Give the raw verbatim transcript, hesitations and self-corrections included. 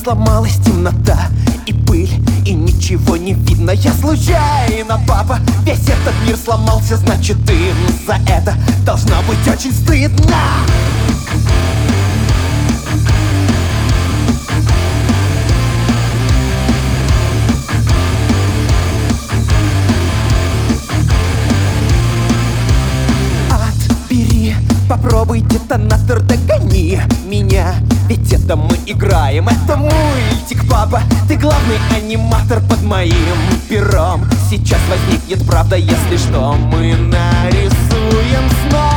сломалась темнота и пыль, и ничего не видно. Я случайно, папа, весь этот мир сломался, значит им за это должно быть очень стыдно. Отбери, попробуй детонатор, догони меня, ведь это мы играем, это мультик, папа. Ты главный аниматор под моим пером. Сейчас возникнет правда, если что, мы нарисуем снова.